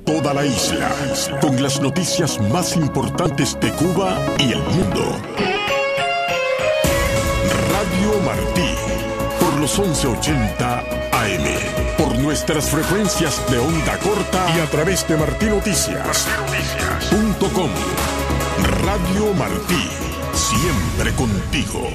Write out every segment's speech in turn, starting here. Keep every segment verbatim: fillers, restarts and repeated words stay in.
toda la isla, con las noticias más importantes de Cuba y el mundo. Radio Martí, por los once ochenta A M, por nuestras frecuencias de onda corta y a través de martinoticias punto com. Radio Martí, siempre contigo.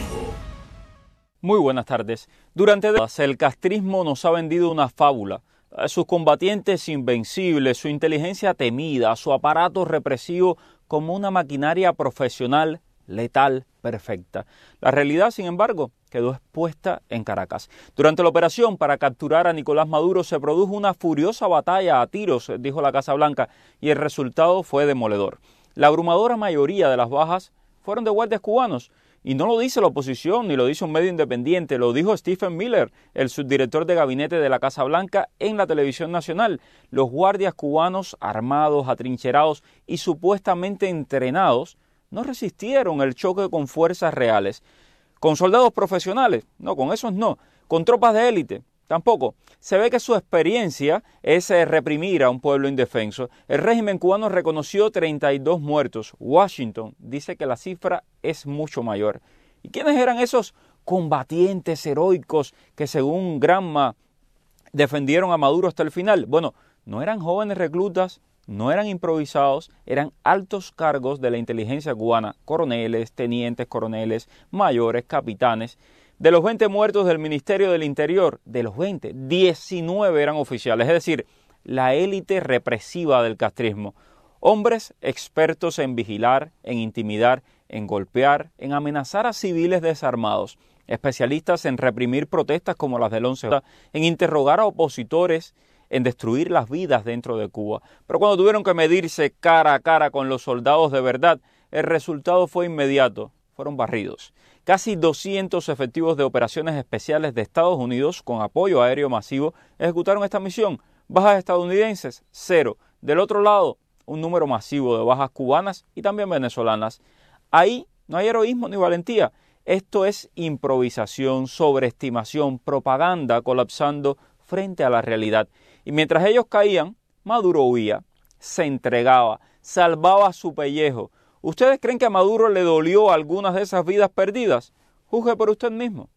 Muy buenas tardes. Durante décadas el castrismo nos ha vendido una fábula. Sus combatientes invencibles, su inteligencia temida, su aparato represivo como una maquinaria profesional, letal, perfecta. La realidad, sin embargo, quedó expuesta en Caracas. Durante la operación para capturar a Nicolás Maduro se produjo una furiosa batalla a tiros, dijo la Casa Blanca, y el resultado fue demoledor. La abrumadora mayoría de las bajas fueron de guardias cubanos. Y no lo dice la oposición, ni lo dice un medio independiente, lo dijo Stephen Miller, el subdirector de gabinete de la Casa Blanca en la televisión nacional. Los guardias cubanos armados, atrincherados y supuestamente entrenados no resistieron el choque con fuerzas reales. ¿Con soldados profesionales? No, con esos no. ¿Con tropas de élite? Tampoco. Se ve que su experiencia es reprimir a un pueblo indefenso. El régimen cubano reconoció treinta y dos muertos. Washington dice que la cifra es mucho mayor. ¿Y quiénes eran esos combatientes heroicos que, según Granma, defendieron a Maduro hasta el final? Bueno, no eran jóvenes reclutas, no eran improvisados, eran altos cargos de la inteligencia cubana, coroneles, tenientes coroneles, mayores, capitanes. De los veinte muertos del Ministerio del Interior, de los veinte, diecinueve eran oficiales, es decir, la élite represiva del castrismo. Hombres expertos en vigilar, en intimidar, en golpear, en amenazar a civiles desarmados. Especialistas en reprimir protestas como las del once, en interrogar a opositores, en destruir las vidas dentro de Cuba. Pero cuando tuvieron que medirse cara a cara con los soldados de verdad, el resultado fue inmediato. Fueron barridos. Casi doscientos efectivos de operaciones especiales de Estados Unidos con apoyo aéreo masivo ejecutaron esta misión. Bajas estadounidenses, cero. Del otro lado, un número masivo de bajas cubanas y también venezolanas. Ahí no hay heroísmo ni valentía. Esto es improvisación, sobreestimación, propaganda colapsando frente a la realidad. Y mientras ellos caían, Maduro huía, se entregaba, salvaba su pellejo. ¿Ustedes creen que a Maduro le dolió algunas de esas vidas perdidas? Juzgue por usted mismo.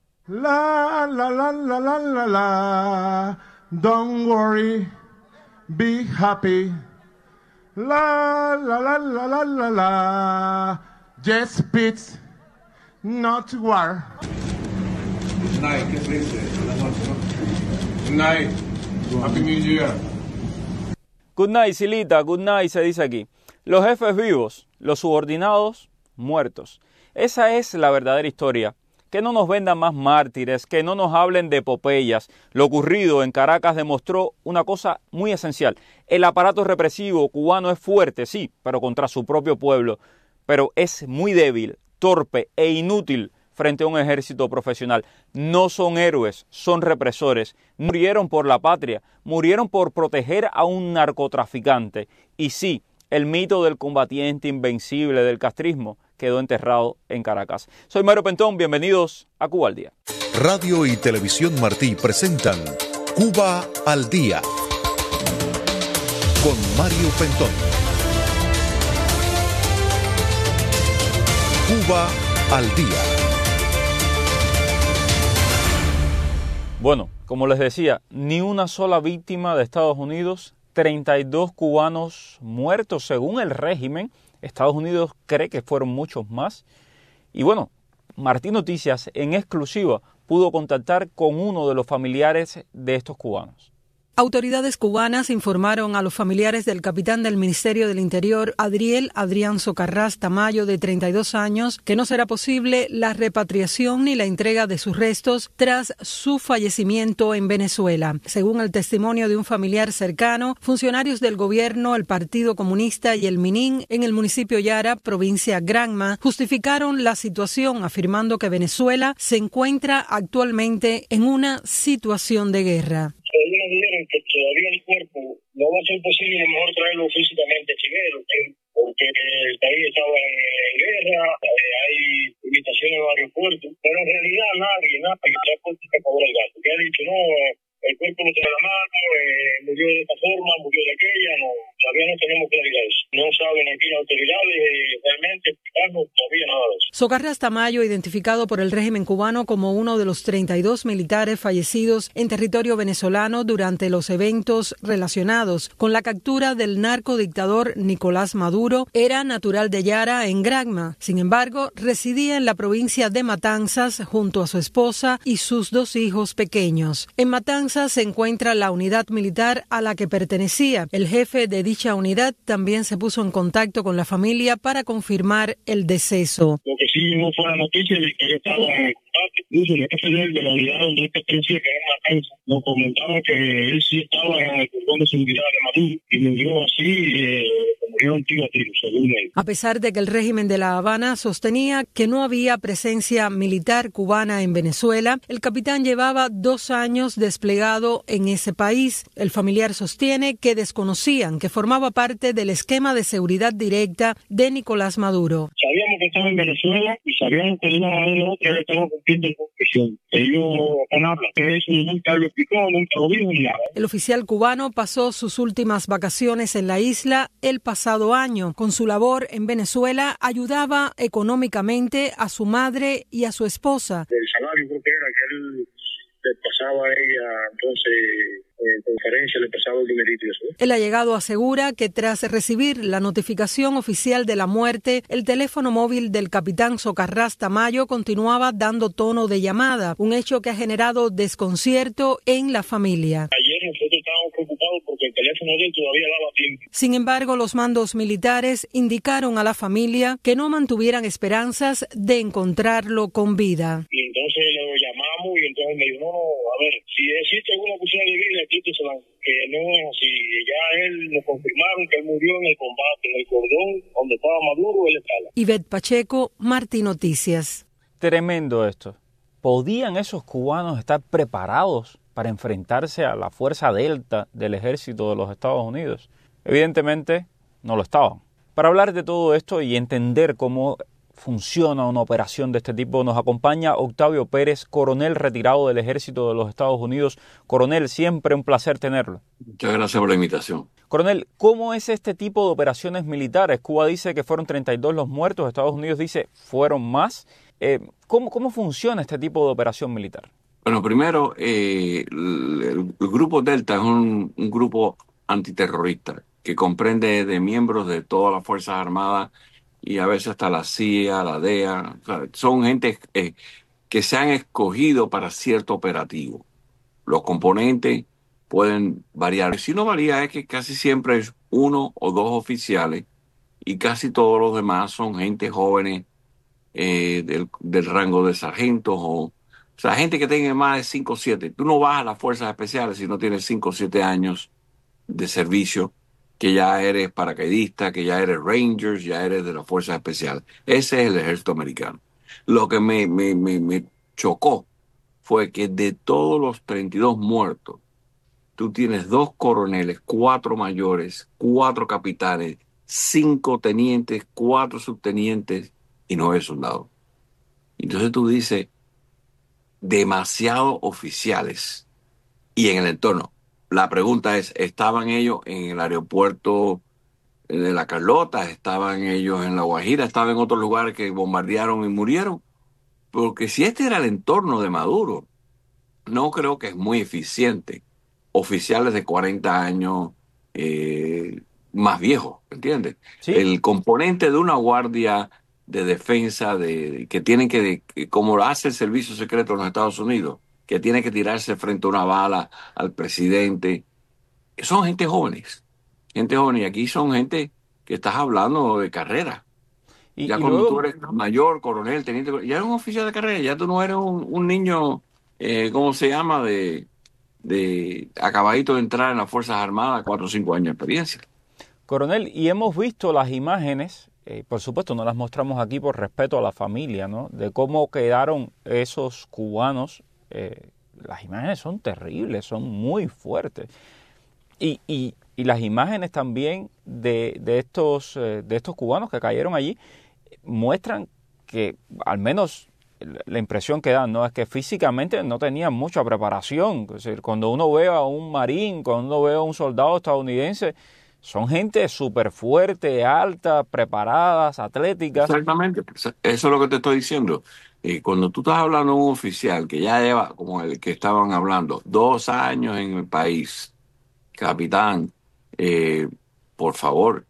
La, la, la, la, la, la, la. Don't worry, be happy. La, la, la, la, la, la, la. Just peace, not war. Good night, ¿qué se dice? Good night, Happy New Year. Good night, Silita, good night se dice aquí. Los jefes vivos, los subordinados muertos. Esa es la verdadera historia. Que no nos vendan más mártires, que no nos hablen de epopeyas. Lo ocurrido en Caracas demostró una cosa muy esencial. El aparato represivo cubano es fuerte, sí, pero contra su propio pueblo. Pero es muy débil, torpe e inútil frente a un ejército profesional. No son héroes, son represores. Murieron por la patria, murieron por proteger a un narcotraficante. Y sí, el mito del combatiente invencible del castrismo quedó enterrado en Caracas. Soy Mario Pentón, bienvenidos a Cuba al Día. Radio y Televisión Martí presentan Cuba al Día con Mario Pentón. Cuba al Día. Bueno, como les decía, ni una sola víctima de Estados Unidos, treinta y dos cubanos muertos según el régimen. Estados Unidos cree que fueron muchos más. Y bueno, Martí Noticias en exclusiva pudo contactar con uno de los familiares de estos cubanos. Autoridades cubanas informaron a los familiares del capitán del Ministerio del Interior, Adriel Adrián Socarrás Tamayo, de treinta y dos años, que no será posible la repatriación ni la entrega de sus restos tras su fallecimiento en Venezuela. Según el testimonio de un familiar cercano, funcionarios del gobierno, el Partido Comunista y el MININ en el municipio Yara, provincia Granma, justificaron la situación afirmando que Venezuela se encuentra actualmente en una situación de guerra. Algunos dijeron que todavía el cuerpo no va a ser posible a lo mejor traerlo físicamente primero, porque el país estaba en, en guerra, eh, hay limitaciones en varios puertos, pero en realidad nadie, nadie, ya se acabó el gasto, que ha dicho no, eh, el cuerpo no tiene la mano, eh, murió de esta forma, murió de aquella, no, Todavía no tenemos claridad de eso. No saben aquí las autoridades eh, realmente explicarnos todavía nada de eso. Socarrás Tamayo, identificado por el régimen cubano como uno de los treinta y dos militares fallecidos en territorio venezolano durante los eventos relacionados con la captura del narcodictador Nicolás Maduro, era natural de Yara, en Granma. Sin embargo, residía en la provincia de Matanzas junto a su esposa y sus dos hijos pequeños. En Matanzas se encuentra la unidad militar a la que pertenecía. El jefe de dicha unidad también se puso en contacto con la familia para confirmar el deceso. Lo que sí no fue la noticia de que estaba en combate. Dice el jefe de la unidad donde él pertenecía, que era Matanzas, nos comentaba que él sí estaba en el cordón de seguridad de Maduro y murió así, eh, murió un tiro a tiro, según él. A pesar de que el régimen de La Habana sostenía que no había presencia militar cubana en Venezuela, el capitán llevaba dos años desplegado en ese país. El familiar sostiene que desconocían que formaba parte del esquema de seguridad directa de Nicolás Maduro. Sabíamos que estaba en Venezuela y sabíamos que él estaba cumpliendo con prisión. Ellos no hablan, que eso nunca lo explicó, nunca lo dijo ni nada. El oficial cubano pasó sus últimas vacaciones en la isla el pasado año. Con su labor en Venezuela ayudaba económicamente a su madre y a su esposa. El salario creo que era que él le pasaba a ella, entonces en conferencia le pasaba el dinerito y eso. El allegado asegura que tras recibir la notificación oficial de la muerte, el teléfono móvil del capitán Socarrás Tamayo continuaba dando tono de llamada, un hecho que ha generado desconcierto en la familia. Ayer nosotros estábamos preocupados porque el teléfono de él todavía daba tiempo. Sin embargo, los mandos militares indicaron a la familia que no mantuvieran esperanzas de encontrarlo con vida. Y entonces lo llamamos y entonces me dijo, no, no, a ver, si existe alguna posibilidad de vida, quítesela, que no es así. Ya él nos confirmaron que él murió en el combate, en el cordón donde estaba Maduro, él estaba. Ivette Pacheco, Martí Noticias. Tremendo esto. ¿Podían esos cubanos estar preparados para enfrentarse a la fuerza delta del ejército de los Estados Unidos? Evidentemente no lo estaban. Para hablar de todo esto y entender cómo funciona una operación de este tipo, nos acompaña Octavio Pérez, coronel retirado del ejército de los Estados Unidos. Coronel, siempre un placer tenerlo. Muchas gracias por la invitación. Coronel, ¿cómo es este tipo de operaciones militares? Cuba dice que fueron treinta y dos los muertos, Estados Unidos dice fueron más. Eh, ¿cómo, ¿Cómo funciona este tipo de operación militar? Bueno, primero, eh, el, el Grupo Delta es un, un grupo antiterrorista que comprende de miembros de todas las Fuerzas Armadas y a veces hasta la C I A, la D E A. O sea, son gente eh, que se han escogido para cierto operativo. Los componentes pueden variar. Si no varía es que casi siempre es uno o dos oficiales y casi todos los demás son gente jóvenes eh, del, del rango de sargentos o, o sea, gente que tenga más de cinco o siete. Tú no vas a las fuerzas especiales si no tienes cinco o siete años de servicio, que ya eres paracaidista, que ya eres Rangers, ya eres de las fuerzas especiales. Ese es el ejército americano. Lo que me, me, me, me chocó fue que de todos los treinta y dos muertos, tú tienes dos coroneles, cuatro mayores, cuatro capitanes, cinco tenientes, cuatro subtenientes y nueve soldados. Entonces tú dices, demasiados oficiales y en el entorno. La pregunta es, ¿estaban ellos en el aeropuerto de La Carlota? ¿Estaban ellos en La Guajira? ¿Estaban en otros lugares que bombardearon y murieron? Porque si este era el entorno de Maduro, no creo que es muy eficiente. Oficiales de cuarenta años eh, más viejos, ¿entiendes? ¿Sí? El componente de una guardia de defensa de, que tienen que, de, como hace el servicio secreto en los Estados Unidos, que tiene que tirarse frente a una bala al presidente, son gente jóvenes, gente joven, y aquí son gente que estás hablando de carrera. Y, ya y cuando luego, tú eres mayor, coronel, teniente, ya eres un oficial de carrera, ya tú no eres un, un niño, eh, ¿cómo se llama?, de, de acabadito de entrar en las Fuerzas Armadas, cuatro o cinco años de experiencia. Coronel, y hemos visto las imágenes, eh, por supuesto no las mostramos aquí por respeto a la familia, ¿no?, de cómo quedaron esos cubanos. Eh, las imágenes son terribles, son muy fuertes. Y, y, y las imágenes también de, de, estos, eh, de estos cubanos que cayeron allí muestran que, al menos la impresión que dan, ¿no?, es que físicamente no tenían mucha preparación. Es decir, cuando uno ve a un marín, cuando uno ve a un soldado estadounidense, son gente súper fuerte, alta, preparadas, atléticas. Exactamente, eso es lo que te estoy diciendo. Y cuando tú estás hablando de un oficial que ya lleva, como el que estaban hablando, dos años en el país, capitán, eh, por favor,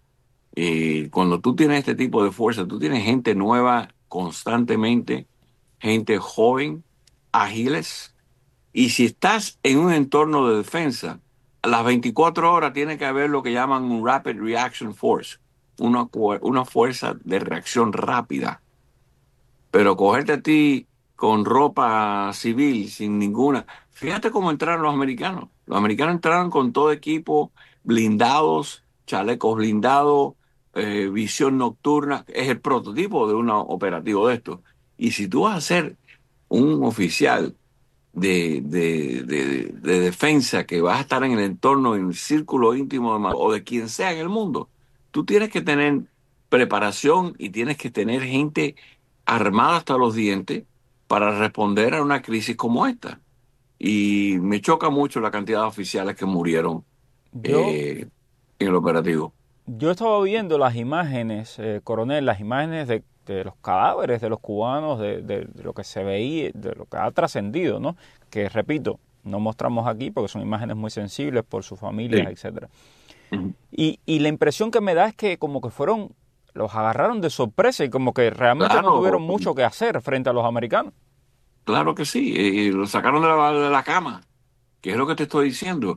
y cuando tú tienes este tipo de fuerza, tú tienes gente nueva constantemente, gente joven, ágiles, y si estás en un entorno de defensa, a las veinticuatro horas tiene que haber lo que llaman un Rapid Reaction Force, una, cu- una fuerza de reacción rápida. Pero cogerte a ti con ropa civil, sin ninguna. Fíjate cómo entraron los americanos. Los americanos entraron con todo equipo, blindados, chalecos blindados, eh, visión nocturna. Es el prototipo de un operativo de esto. Y si tú vas a ser un oficial de, de, de, de defensa que vas a estar en el entorno, en el círculo íntimo de, ma- o de quien sea en el mundo, tú tienes que tener preparación y tienes que tener gente armada hasta los dientes para responder a una crisis como esta. Y me choca mucho la cantidad de oficiales que murieron Yo, eh, en el operativo. yo estaba viendo las imágenes, eh, coronel, las imágenes de, de los cadáveres de los cubanos, de, de- de lo que se veía, de lo que ha trascendido, ¿no? Que, repito, no mostramos aquí porque son imágenes muy sensibles por sus familias, Sí. etcétera. Ujú. Y, y la impresión que me da es que como que fueron, los agarraron de sorpresa y como que realmente no Claro, tuvieron mucho que hacer frente a los americanos. claro que sí. Y lo sacaron de la, de la cama, que es lo que te estoy diciendo.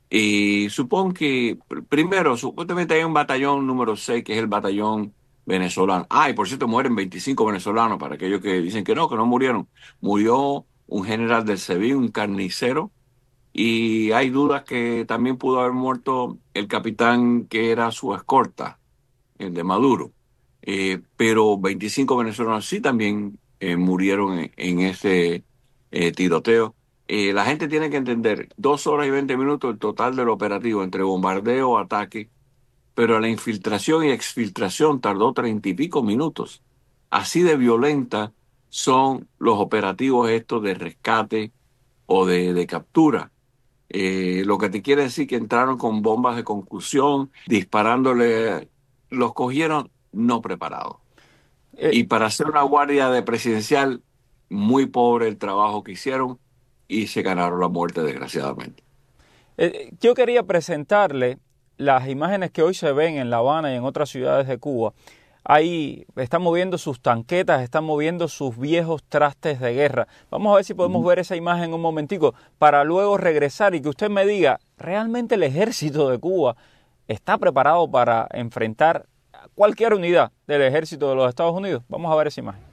Y supongo que, pr- primero, supuestamente hay un batallón número seis que es el batallón venezolano. Ah, y por cierto, mueren veinticinco venezolanos, para aquellos que dicen que no, que no murieron. Murió un general del SEBIN, un carnicero, y hay dudas que también pudo haber muerto el capitán que era su escolta, el de Maduro. Eh, pero veinticinco venezolanos sí también eh, murieron en, en ese eh, tiroteo. Eh, la gente tiene que entender, dos horas y veinte minutos el total del operativo entre bombardeo, ataque, pero la infiltración y exfiltración tardó treinta y pico minutos. Así de violenta son los operativos estos de rescate o de, de captura. Eh, lo que te quiere decir que entraron con bombas de concusión, disparándole, los cogieron no preparados. Eh, Y para hacer una guardia de presidencial, muy pobre el trabajo que hicieron y se ganaron la muerte, desgraciadamente. Eh, yo quería presentarle las imágenes que hoy se ven en La Habana y en otras ciudades de Cuba. Ahí están moviendo sus tanquetas, están moviendo sus viejos trastes de guerra. Vamos a ver si podemos ver esa imagen un momentico para luego regresar y que usted me diga, ¿realmente el ejército de Cuba está preparado para enfrentar cualquier unidad del ejército de los Estados Unidos? Vamos a ver esa imagen.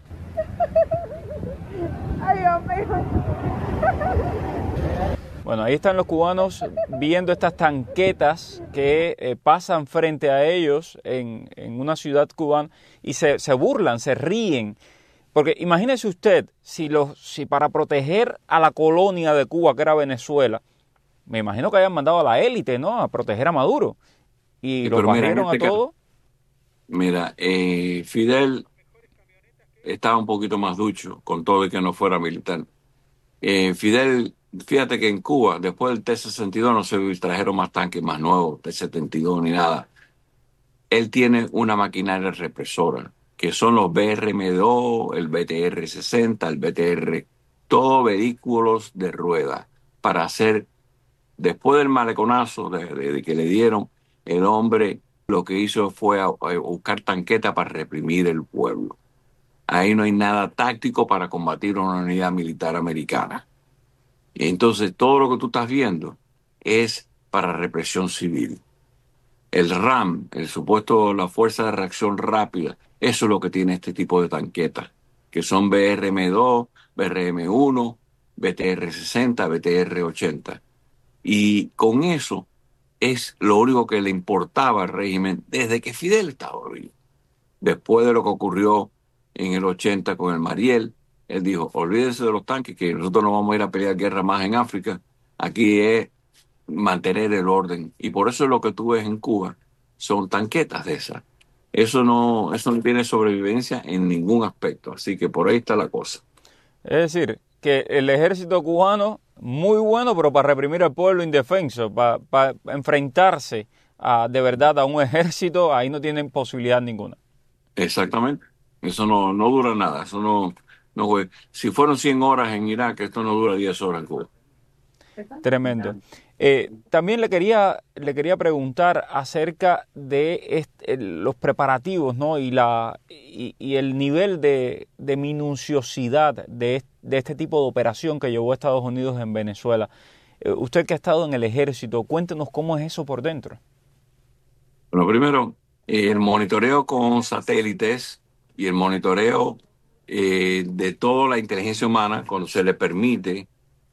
Ay, Dios mío. Bueno, ahí están los cubanos viendo estas tanquetas que eh, pasan frente a ellos en, en una ciudad cubana y se, se burlan, se ríen. Porque imagínese usted, si, los, si para proteger a la colonia de Cuba, que era Venezuela, me imagino que hayan mandado a la élite, ¿no?, a proteger a Maduro. Y Sí, los pero mira, en barrieron a este caso, todos. mira, eh, Fidel estaba un poquito más ducho con todo y que no fuera militar. Eh, Fidel, fíjate que en Cuba, después del T sesenta y dos, no se trajeron más tanques más nuevos, T setenta y dos ni nada. Él tiene una maquinaria represora, que son los B R M dos, el B T R sesenta, el B T R, todos vehículos de rueda, para hacer, después del maleconazo de, de- de que le dieron, el hombre lo que hizo fue a, a buscar tanqueta para reprimir el pueblo. Ahí no hay nada táctico para combatir una unidad militar americana. Entonces, todo lo que tú estás viendo es para represión civil. El RAM, el supuesto, la fuerza de reacción rápida, eso es lo que tiene este tipo de tanquetas, que son B R M dos, B R M uno, B T R sesenta, B T R ochenta. Y con eso es lo único que le importaba al régimen desde que Fidel estaba vivo. Después de lo que ocurrió en el ochenta con el Mariel, él dijo, olvídense de los tanques, que nosotros no vamos a ir a pelear guerra más en África. Aquí es mantener el orden. Y por eso lo que tú ves en Cuba son tanquetas de esas. Eso no, eso no tiene sobrevivencia en ningún aspecto. Así que por ahí está la cosa. Es decir, que el ejército cubano, muy bueno, pero para reprimir al pueblo indefenso, para, para enfrentarse a, de verdad a un ejército, ahí no tienen posibilidad ninguna. Exactamente. Eso no, no dura nada. Eso no, no juega. Si fueron cien horas en Irak, esto no dura diez horas en Cuba. Tremendo. Eh, también le quería le quería preguntar acerca de este, los preparativos, ¿no? y la y, y el nivel de, de minuciosidad de, de este tipo de operación que llevó a Estados Unidos en Venezuela. Eh, usted que ha estado en el ejército, cuéntenos cómo es eso por dentro. Bueno, primero, eh, el monitoreo con satélites y el monitoreo eh, de toda la inteligencia humana cuando se le permite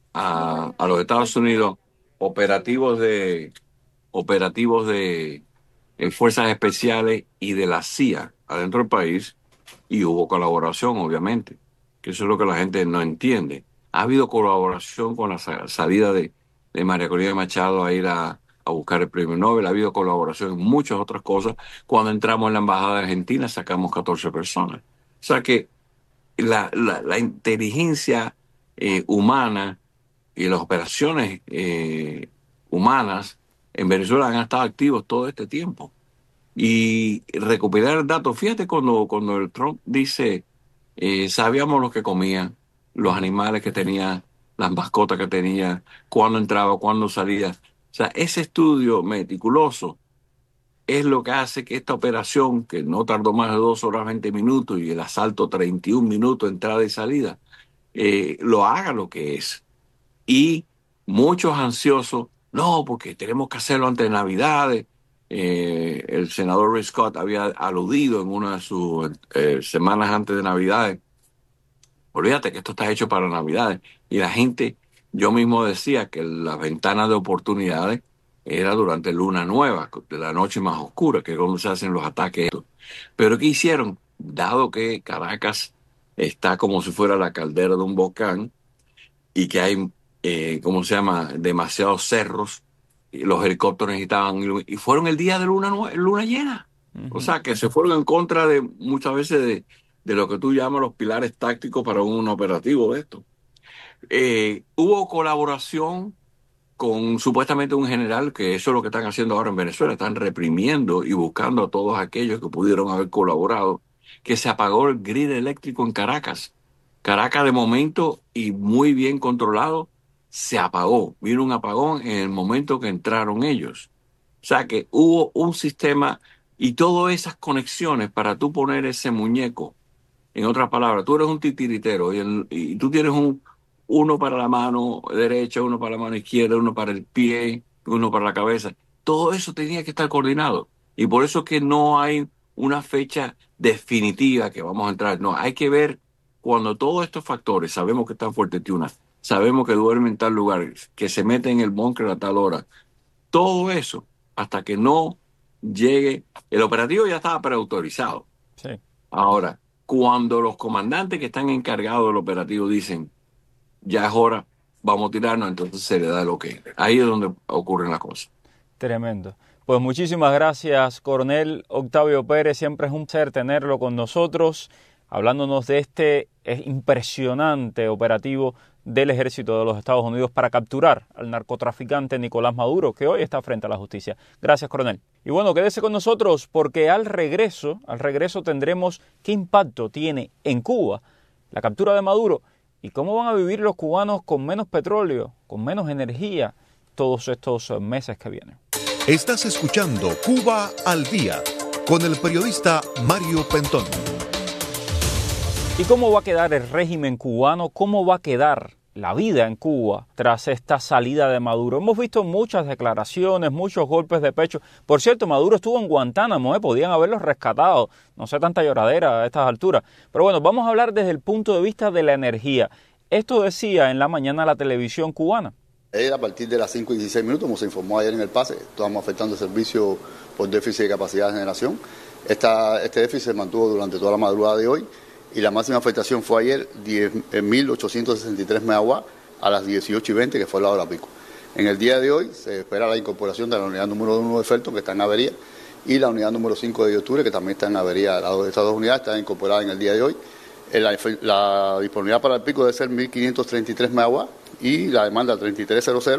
a, a los Estados Unidos operativos de operativos de eh, fuerzas especiales y de la C I A adentro del país, y hubo colaboración, obviamente, que eso es lo que la gente no entiende. Ha habido colaboración con la salida de, de María Corina Machado a ir a, a buscar el premio Nobel, ha habido colaboración en muchas otras cosas. Cuando entramos en la embajada de Argentina sacamos catorce personas. O sea que la, la, la inteligencia eh, humana y las operaciones eh, humanas en Venezuela han estado activos todo este tiempo. Y recuperar datos, fíjate cuando, cuando el Trump dice, eh, sabíamos lo que comían, los animales que tenía, las mascotas que tenía, cuándo entraba, cuándo salía. O sea, ese estudio meticuloso es lo que hace que esta operación, que no tardó más de dos horas veinte minutos y el asalto treinta y un minutos, entrada y salida, eh, lo haga lo que es. Y muchos ansiosos, no, porque tenemos que hacerlo antes de Navidades. Eh, el senador Rick Scott había aludido en una de sus eh, semanas antes de Navidades. Olvídate que esto está hecho para Navidades. Y la gente, yo mismo decía que las ventanas de oportunidades era durante luna nueva, de la noche más oscura, que es cuando se hacen los ataques. Pero ¿qué hicieron? Dado que Caracas está como si fuera la caldera de un volcán y que hay Eh, ¿cómo se llama? demasiados cerros, y los helicópteros necesitaban, y fueron el día de luna, luna llena. Uh-huh. O sea, que se fueron en contra de muchas veces de, de lo que tú llamas los pilares tácticos para un operativo de esto. Eh, hubo colaboración con supuestamente un general, que eso es lo que están haciendo ahora en Venezuela, están reprimiendo y buscando a todos aquellos que pudieron haber colaborado, que se apagó el grid eléctrico en Caracas. Caracas de momento, y muy bien controlado, se apagó. Vino un apagón en el momento que entraron ellos. O sea que hubo un sistema y todas esas conexiones para tú poner ese muñeco. En otras palabras, tú eres un titiritero y, el, y tú tienes un uno para la mano derecha, uno para la mano izquierda, uno para el pie, uno para la cabeza. Todo eso tenía que estar coordinado. Y por eso es que no hay una fecha definitiva que vamos a entrar. No, hay que ver cuando todos estos factores, sabemos que están Fuerte Tiuna, sabemos que duermen en tal lugar, que se meten en el búnker a tal hora. Todo eso, hasta que no llegue... El operativo ya estaba preautorizado. Sí. Ahora, cuando los comandantes que están encargados del operativo dicen, ya es hora, vamos a tirarnos, entonces se le da lo que... Ahí es donde ocurren las cosas. Tremendo. Pues muchísimas gracias, Coronel Octavio Pérez. Siempre es un placer tenerlo con nosotros, hablándonos de este impresionante operativo del ejército de los Estados Unidos para capturar al narcotraficante Nicolás Maduro, que hoy está frente a la justicia. Gracias, coronel. Y bueno, quédese con nosotros porque al regreso, al regreso tendremos qué impacto tiene en Cuba la captura de Maduro y cómo van a vivir los cubanos con menos petróleo, con menos energía, todos estos meses que vienen. Estás escuchando Cuba al Día con el periodista Mario Pentón. ¿Y cómo va a quedar el régimen cubano? ¿Cómo va a quedar la vida en Cuba tras esta salida de Maduro? Hemos visto muchas declaraciones, muchos golpes de pecho. Por cierto, Maduro estuvo en Guantánamo, ¿eh? Podían haberlos rescatado. No sé, tanta lloradera a estas alturas. Pero bueno, vamos a hablar desde el punto de vista de la energía. Esto decía en la mañana la televisión cubana. A partir de las cinco y dieciséis minutos, como se informó ayer en el pase, estamos afectando el servicio por déficit de capacidad de generación. Esta, este déficit se mantuvo durante toda la madrugada de hoy. Y la máxima afectación fue ayer diez mil ochocientos sesenta y tres megawatts a las dieciocho y veinte, que fue la hora pico. En el día de hoy se espera la incorporación de la unidad número uno de Felton, que está en avería, y la unidad número cinco de Octubre, que también está en avería. Las dos, estas dos unidades están incorporadas en el día de hoy. La, la disponibilidad para el pico debe ser mil quinientos treinta y tres megawatts y la demanda treinta y tres cero cero.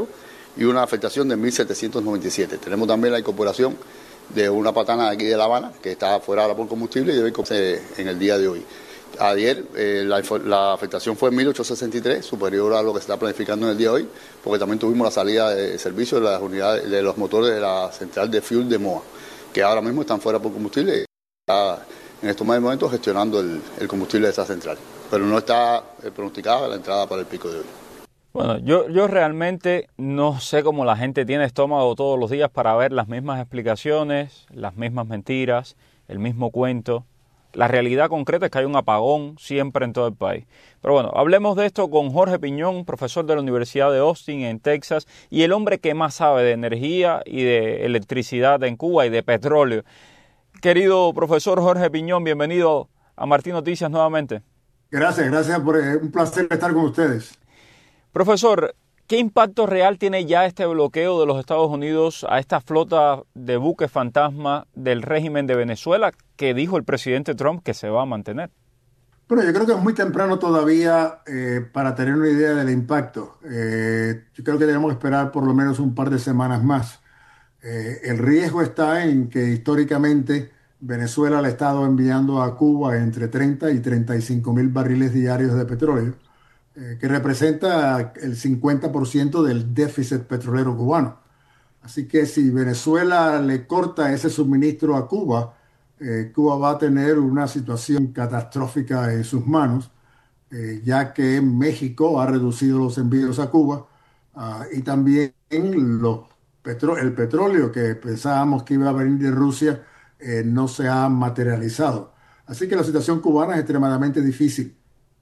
y una afectación de mil setecientos noventa y siete. Tenemos también la incorporación de una patana de aquí de La Habana, que está fuera ahora por combustible y debe incorporarse en el día de hoy. Ayer eh, la, la afectación fue en mil ochocientos sesenta y tres, superior a lo que se está planificando en el día de hoy, porque también tuvimos la salida de servicio de las unidades de los motores de la central de fuel de Moa, que ahora mismo están fuera por combustible, está en estos momentos gestionando el, el combustible de esa central, pero no está eh, pronosticada la entrada para el pico de hoy. Bueno, yo, yo realmente no sé cómo la gente tiene estómago todos los días para ver las mismas explicaciones, las mismas mentiras, el mismo cuento. La realidad concreta es que hay un apagón siempre en todo el país. Pero bueno, hablemos de esto con Jorge Piñón, profesor de la Universidad de Austin en Texas y el hombre que más sabe de energía y de electricidad en Cuba y de petróleo. Querido profesor Jorge Piñón, bienvenido a Martín Noticias nuevamente. Gracias, gracias por eh, un placer estar con ustedes. Profesor, ¿qué impacto real tiene ya este bloqueo de los Estados Unidos a esta flota de buques fantasma del régimen de Venezuela que dijo el presidente Trump que se va a mantener? Bueno, yo creo que es muy temprano todavía eh, para tener una idea del impacto. Eh, yo creo que debemos esperar por lo menos un par de semanas más. Eh, el riesgo está en que históricamente Venezuela le ha estado enviando a Cuba entre treinta y treinta y cinco mil barriles diarios de petróleo, eh, que representa el cincuenta por ciento del déficit petrolero cubano. Así que si Venezuela le corta ese suministro a Cuba, eh, Cuba va a tener una situación catastrófica en sus manos, eh, ya que México ha reducido los envíos a Cuba uh, y también los petro- el petróleo que pensábamos que iba a venir de Rusia eh, no se ha materializado. Así que la situación cubana es extremadamente difícil.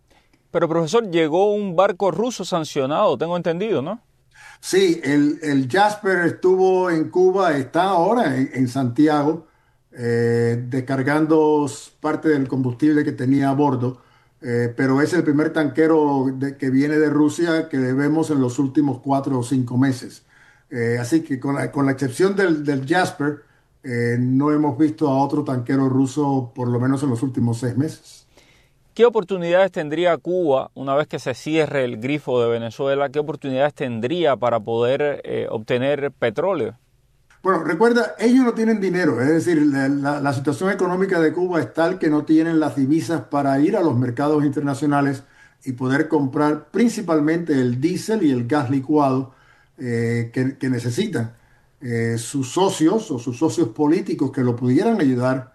Pero profesor, llegó un barco ruso sancionado, tengo entendido, ¿no? Sí, el, el Jasper estuvo en Cuba, está ahora en, en Santiago, eh, descargando parte del combustible que tenía a bordo, eh, pero es el primer tanquero de, que viene de Rusia que vemos en los últimos cuatro o cinco meses. Eh, así que con la, con la excepción del, del Jasper, eh, no hemos visto a otro tanquero ruso por lo menos en los últimos seis meses. ¿Qué oportunidades tendría Cuba una vez que se cierre el grifo de Venezuela? ¿Qué oportunidades tendría para poder eh, obtener petróleo? Bueno, recuerda, ellos no tienen dinero, es decir, la, la, la situación económica de Cuba es tal que no tienen las divisas para ir a los mercados internacionales y poder comprar principalmente el diésel y el gas licuado eh, que, que necesitan. Eh, sus socios o sus socios políticos que lo pudieran ayudar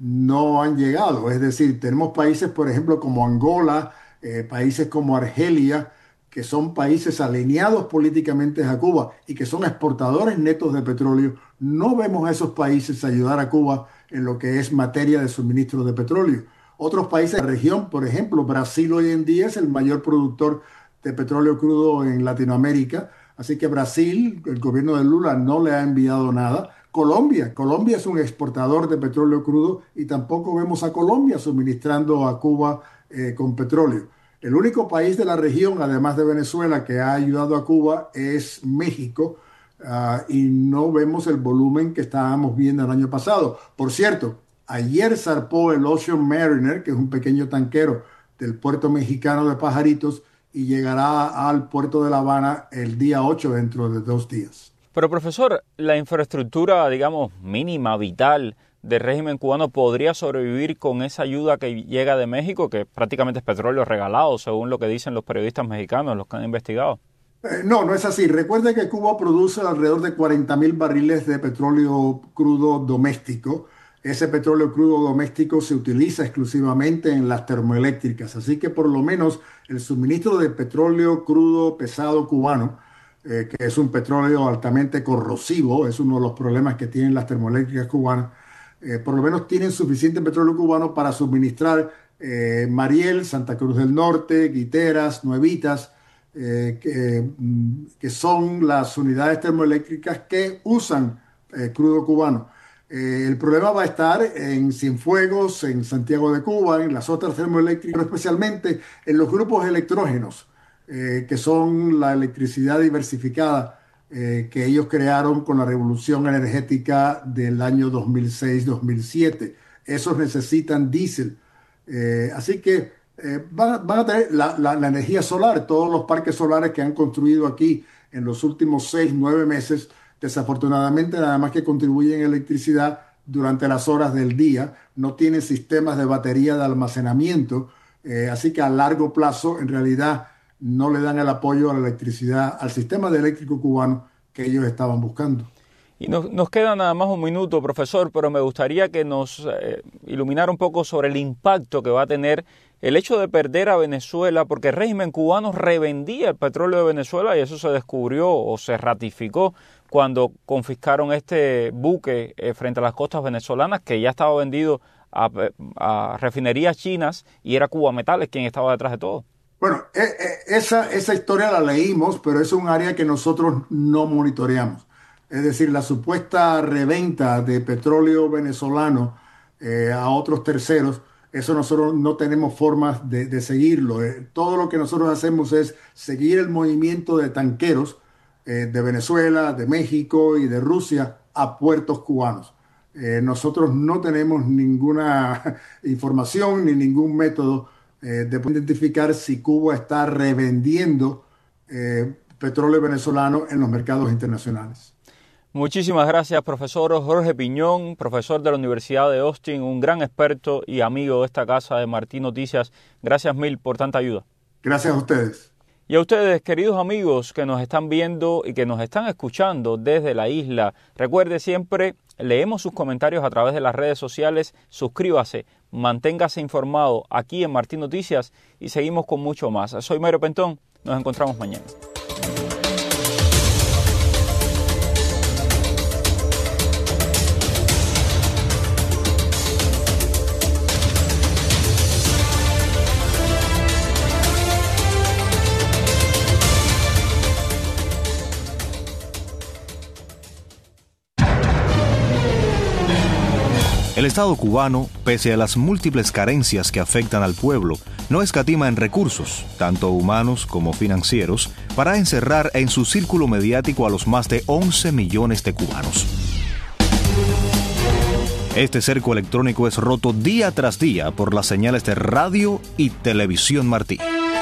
no han llegado. Es decir, tenemos países, por ejemplo, como Angola, eh, países como Argelia, que son países alineados políticamente a Cuba y que son exportadores netos de petróleo. No vemos a esos países ayudar a Cuba en lo que es materia de suministro de petróleo. Otros países de la región, por ejemplo, Brasil hoy en día es el mayor productor de petróleo crudo en Latinoamérica. Así que Brasil, el gobierno de Lula, no le ha enviado nada. Colombia, Colombia es un exportador de petróleo crudo y tampoco vemos a Colombia suministrando a Cuba eh, con petróleo. El único país de la región, además de Venezuela, que ha ayudado a Cuba es México uh, y no vemos el volumen que estábamos viendo el año pasado. Por cierto, ayer zarpó el Ocean Mariner, que es un pequeño tanquero del puerto mexicano de Pajaritos, y llegará al puerto de La Habana el día ocho, dentro de dos días. Pero profesor, la infraestructura, digamos, mínima, vital del régimen cubano podría sobrevivir con esa ayuda que llega de México, que prácticamente es petróleo regalado, según lo que dicen los periodistas mexicanos, los que han investigado. Eh, no, no es así. Recuerde que Cuba produce alrededor de cuarenta mil barriles de petróleo crudo doméstico. Ese petróleo crudo doméstico se utiliza exclusivamente en las termoeléctricas, así que por lo menos el suministro de petróleo crudo pesado cubano, eh, que es un petróleo altamente corrosivo, es uno de los problemas que tienen las termoeléctricas cubanas, eh, por lo menos tienen suficiente petróleo cubano para suministrar eh, Mariel, Santa Cruz del Norte, Guiteras, Nuevitas, eh, que, que son las unidades termoeléctricas que usan eh, crudo cubano. Eh, el problema va a estar en Cienfuegos, en Santiago de Cuba, en las otras termoeléctricas, pero especialmente en los grupos electrógenos, eh, que son la electricidad diversificada eh, que ellos crearon con la revolución energética del año dos mil seis dos mil siete. Esos necesitan diésel. Eh, así que eh, van, van a tener la, la, la energía solar, todos los parques solares que han construido aquí en los últimos seis, nueve meses. Desafortunadamente, nada más que contribuyen en electricidad durante las horas del día, no tienen sistemas de batería de almacenamiento, eh, así que a largo plazo, en realidad, no le dan el apoyo a la electricidad, al sistema de eléctrico cubano que ellos estaban buscando. Y nos, nos queda nada más un minuto, profesor, pero me gustaría que nos eh, iluminara un poco sobre el impacto que va a tener el hecho de perder a Venezuela, porque el régimen cubano revendía el petróleo de Venezuela y eso se descubrió o se ratificó cuando confiscaron este buque eh, frente a las costas venezolanas, que ya estaba vendido a, a refinerías chinas y era Cuba Metales quien estaba detrás de todo. Bueno, eh, eh, esa, esa historia la leímos, pero es un área que nosotros no monitoreamos. Es decir, la supuesta reventa de petróleo venezolano eh, a otros terceros, eso nosotros no tenemos formas de, de seguirlo. Eh, todo lo que nosotros hacemos es seguir el movimiento de tanqueros eh, de Venezuela, de México y de Rusia a puertos cubanos. Eh, nosotros no tenemos ninguna información ni ningún método eh, de identificar si Cuba está revendiendo eh, petróleo venezolano en los mercados internacionales. Muchísimas gracias, profesor Jorge Piñón, profesor de la Universidad de Austin, un gran experto y amigo de esta casa de Martí Noticias. Gracias mil por tanta ayuda. Gracias a ustedes. Y a ustedes, queridos amigos que nos están viendo y que nos están escuchando desde la isla, recuerde siempre, leemos sus comentarios a través de las redes sociales, suscríbase, manténgase informado aquí en Martí Noticias y seguimos con mucho más. Soy Mario Pentón, nos encontramos mañana. El Estado cubano, pese a las múltiples carencias que afectan al pueblo, no escatima en recursos, tanto humanos como financieros, para encerrar en su círculo mediático a los más de once millones de cubanos. Este cerco electrónico es roto día tras día por las señales de radio y televisión Martí.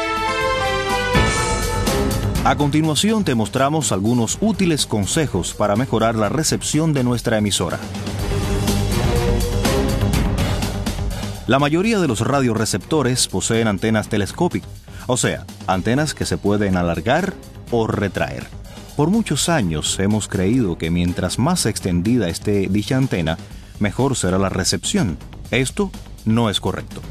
A continuación te mostramos algunos útiles consejos para mejorar la recepción de nuestra emisora. La mayoría de los radioreceptores poseen antenas telescópicas, o sea, antenas que se pueden alargar o retraer. Por muchos años hemos creído que mientras más extendida esté dicha antena, mejor será la recepción. Esto no es correcto.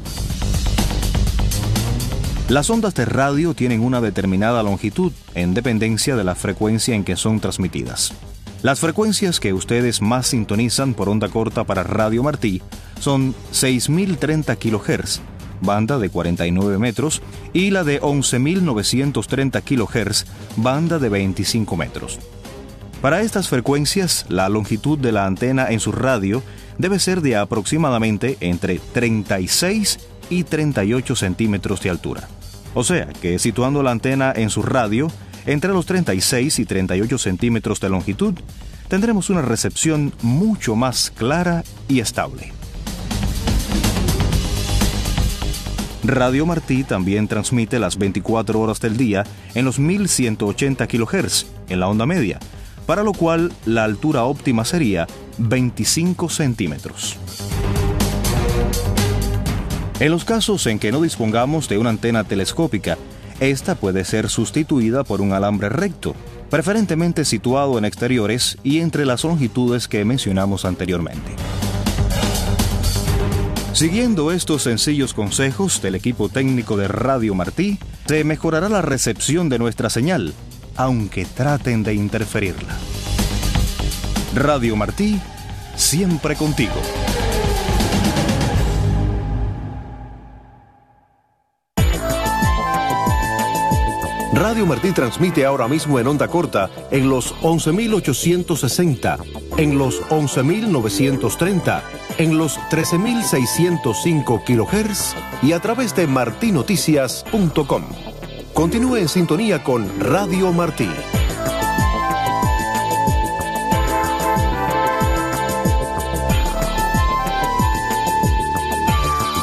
Las ondas de radio tienen una determinada longitud en dependencia de la frecuencia en que son transmitidas. Las frecuencias que ustedes más sintonizan por onda corta para Radio Martí son seis mil treinta kilohertz, banda de cuarenta y nueve metros, y la de once mil novecientos treinta kilohertz, banda de veinticinco metros. Para estas frecuencias, la longitud de la antena en su radio debe ser de aproximadamente entre treinta y seis y treinta y ocho centímetros de altura. O sea que situando la antena en su radio, entre los treinta y seis y treinta y ocho centímetros de longitud, tendremos una recepción mucho más clara y estable. Radio Martí también transmite las veinticuatro horas del día en los mil ciento ochenta kilohertz en la onda media, para lo cual la altura óptima sería veinticinco centímetros. En los casos en que no dispongamos de una antena telescópica, esta puede ser sustituida por un alambre recto, preferentemente situado en exteriores y entre las longitudes que mencionamos anteriormente. Siguiendo estos sencillos consejos del equipo técnico de Radio Martí, se mejorará la recepción de nuestra señal, aunque traten de interferirla. Radio Martí, siempre contigo. Radio Martí transmite ahora mismo en onda corta en los once mil ochocientos sesenta, en los once mil novecientos treinta, en los trece mil seiscientos cinco kilohertz y a través de martinoticias punto com. Continúe en sintonía con Radio Martí.